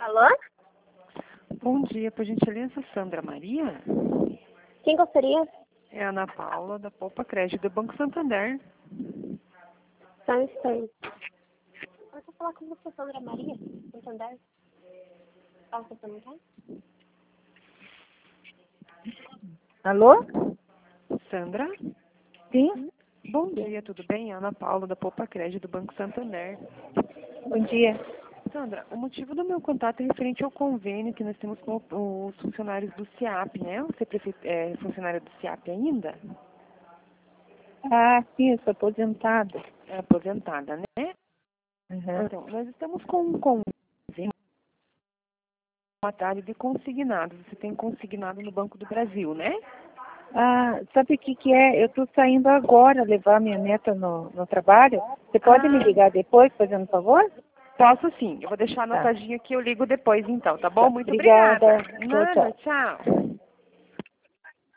Alô? Bom dia, por gentileza, Sandra Maria? Quem gostaria? É a Ana Paula, da Poupa Crédito do Banco Santander. Só um instante. Eu vou falar com você, Sandra Maria, Santander. Ah, você não quer? Alô? Sandra? Sim? Bom dia, tudo bem? Ana Paula, da Poupa Crédito do Banco Santander. Bom dia. Sandra, o motivo do meu contato é referente ao convênio que nós temos com os funcionários do SIAP, né? Você é funcionário do SIAP ainda? Ah, sim, eu sou aposentada. É aposentada, né? Uhum. Então, nós estamos com um convênio de consignados. Você tem consignado no Banco do Brasil, né? Ah, sabe o que é? Eu estou saindo agora levar minha neta no trabalho. Você pode me ligar depois, fazendo um favor? Posso sim. Eu vou deixar anotadinho aqui, eu ligo depois então, tá bom? Tá. Muito Obrigada. obrigada. Tchau, Nada, tchau. tchau.